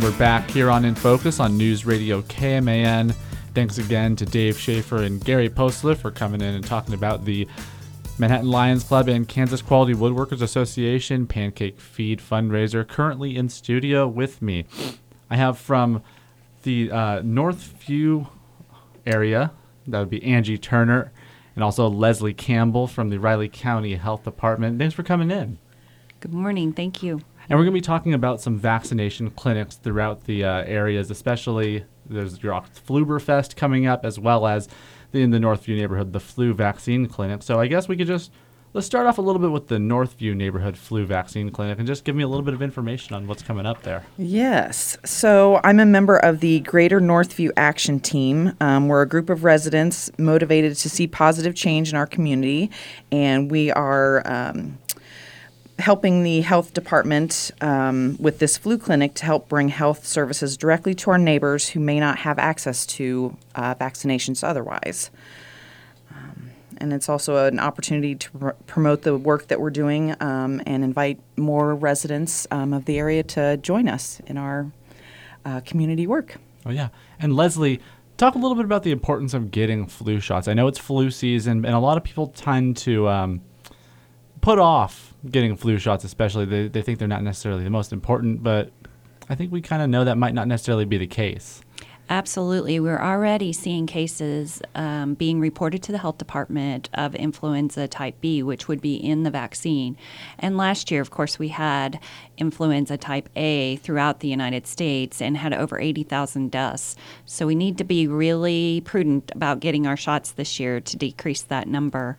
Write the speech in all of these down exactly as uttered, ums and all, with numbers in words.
we're back here on In Focus on News Radio K M A N. Thanks again to Dave Schaefer and Gary Postler for coming in and talking about the Manhattan Lions Club and Kansas Quality Woodworkers Association Pancake Feed fundraiser. Currently in studio with me, I have from the uh, Northview area, that would be Angie Turner, and also Leslie Campbell from the Riley County Health Department. Thanks for coming in. Good morning. Thank you. And we're going to be talking about some vaccination clinics throughout the uh, areas, especially there's your Oktoberfest coming up, as well as the, in the Northview neighborhood, the flu vaccine clinic. So I guess we could just, let's start off a little bit with the Northview neighborhood flu vaccine clinic and just give me a little bit of information on what's coming up there. Yes. So I'm a member of the Greater Northview Action Team. Um, we're a group of residents motivated to see positive change in our community, and we are um, helping the health department um, with this flu clinic to help bring health services directly to our neighbors who may not have access to uh, vaccinations otherwise. Um, and it's also an opportunity to pr- promote the work that we're doing um, and invite more residents um, of the area to join us in our uh, community work. Oh, yeah. And Leslie, talk a little bit about the importance of getting flu shots. I know it's flu season, and a lot of people tend to um, put off getting flu shots, especially. They, they think they're not necessarily the most important, but I think we kind of know that might not necessarily be the case. Absolutely. We're already seeing cases um, being reported to the health department of influenza type B, which would be in the vaccine. And last year, of course, we had influenza type A throughout the United States and had over eighty thousand deaths. So we need to be really prudent about getting our shots this year to decrease that number.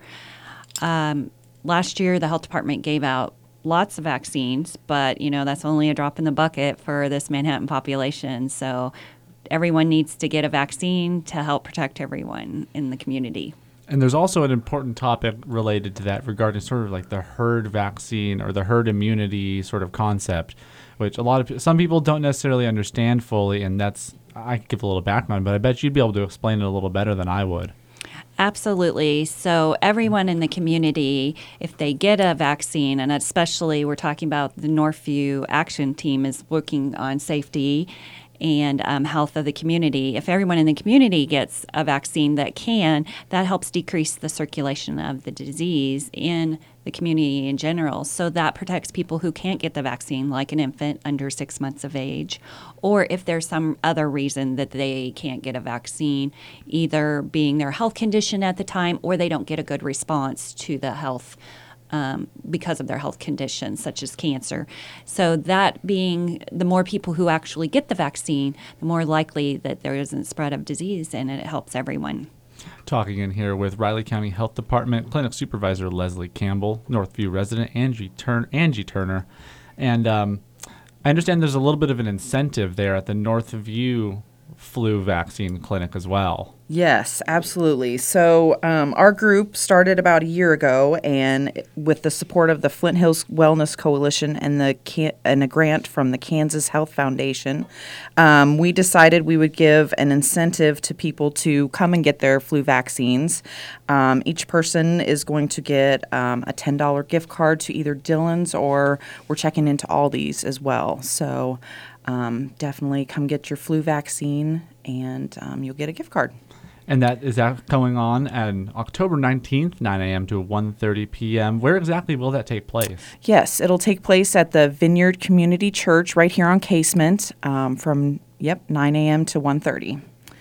Um, Last year, the health department gave out lots of vaccines, but, you know, that's only a drop in the bucket for this Manhattan population. So everyone needs to get a vaccine to help protect everyone in the community. And there's also an important topic related to that regarding sort of like the herd vaccine or the herd immunity sort of concept, which a lot of some people don't necessarily understand fully. And that's, I could give a little background, but I bet you'd be able to explain it a little better than I would. Absolutely. So everyone in the community, if they get a vaccine, and especially we're talking about the Northview Action Team is working on safety and um, health of the community. If everyone in the community gets a vaccine that can, that helps decrease the circulation of the disease in the community in general. So that protects people who can't get the vaccine, like an infant under six months of age, or if there's some other reason that they can't get a vaccine, either being their health condition at the time or they don't get a good response to the health Um, because of their health conditions, such as cancer. So that being, the more people who actually get the vaccine, the more likely that there isn't spread of disease, and it helps everyone. Talking in here with Riley County Health Department Clinic Supervisor Leslie Campbell, Northview resident Angie, Turn- Angie Turner, and um, I understand there's a little bit of an incentive there at the Northview flu vaccine clinic as well. Yes, absolutely. So um, our group started about a year ago, and with the support of the Flint Hills Wellness Coalition and the can- and a grant from the Kansas Health Foundation, um, we decided we would give an incentive to people to come and get their flu vaccines. Um, each person is going to get um, a ten dollars gift card to either Dillon's, or we're checking into Aldi's as well. So um, definitely come get your flu vaccine, and um, you'll get a gift card. And that is that going on on October nineteenth, nine a.m. to one thirty p.m. Where exactly will that take place? Yes, it'll take place at the Vineyard Community Church right here on Casement um, from, yep, nine a.m. to one thirty.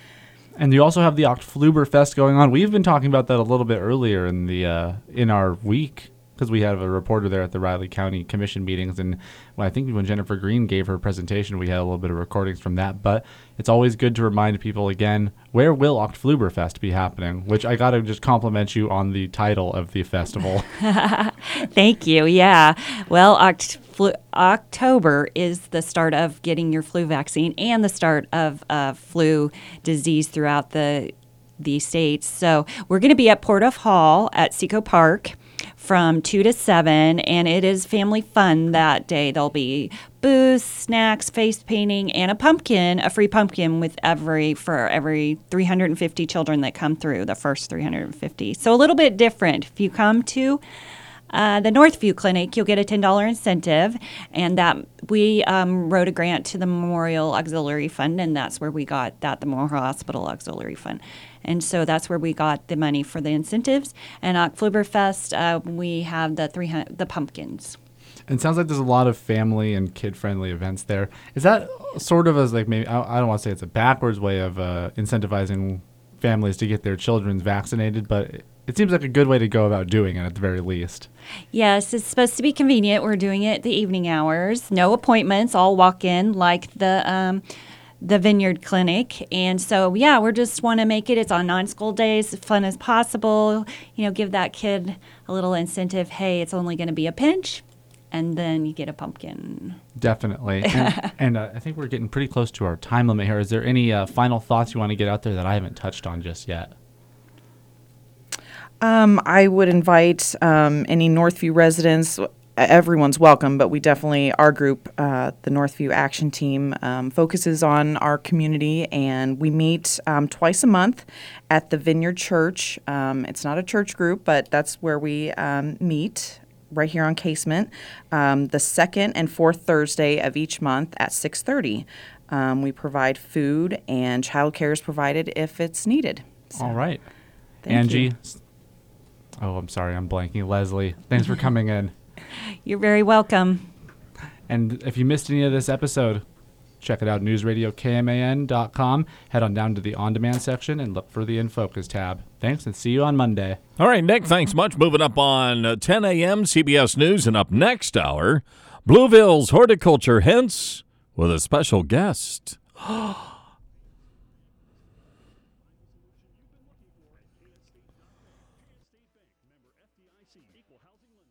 And you also have the Oktoberfest going on. We've been talking about that a little bit earlier in the uh, in our week, because we have a reporter there at the Riley County Commission meetings, and well, I think when Jennifer Green gave her presentation, we had a little bit of recordings from that. But it's always good to remind people again, where will Oktoberfest be happening? Which I got to just compliment you on the title of the festival. Thank you. Yeah. Well, Oct- flu- October is the start of getting your flu vaccine and the start of uh, flu disease throughout the the states. So we're going to be at Portoff Hall at Seco Park from two to seven, and it is family fun that day. There'll be booze, snacks, face painting, and a pumpkin, a free pumpkin with every for every three hundred fifty children that come through, the first three hundred fifty. So a little bit different. If you come to uh, the Northview Clinic, you'll get a ten dollars incentive, and that we um, wrote a grant to the Memorial Auxiliary Fund, and that's where we got that, the Memorial Hospital Auxiliary Fund. And so that's where we got the money for the incentives. And Oktoberfest, uh, we have the three hundred, the pumpkins. And it sounds like there's a lot of family and kid-friendly events there. Is that sort of as like maybe, I I don't want to say it's a backwards way of uh, incentivizing families to get their children vaccinated, but it, it seems like a good way to go about doing it at the very least. Yes, it's supposed to be convenient. We're doing it the evening hours, no appointments, all walk in like the um, the Vineyard Clinic. And so, yeah, we just want to make it, it's on non-school days, as fun as possible, you know, give that kid a little incentive. Hey, it's only going to be a pinch. And then you get a pumpkin. Definitely. And, and uh, I think we're getting pretty close to our time limit here. Is there any uh, final thoughts you want to get out there that I haven't touched on just yet? Um, I would invite um, any Northview residents. Everyone's welcome, but we definitely, our group, uh, the Northview Action Team, um, focuses on our community, and we meet um, twice a month at the Vineyard Church. Um, it's not a church group, but that's where we um, meet, right here on Casement, um, the second and fourth Thursday of each month at six thirty. Um, we provide food, and childcare is provided if it's needed. So, All right. thank Angie. you. Oh, I'm sorry. I'm blanking. Leslie, thanks for coming in. You're very welcome. And if you missed any of this episode, check it out, news radio K M A N dot com. Head on down to the on-demand section and look for the In Focus tab. Thanks, and see you on Monday. All right, Nick, thanks much. Moving up on uh, ten a.m. C B S News, and up next hour, Blueville's Horticulture Hints with a special guest. Equal housing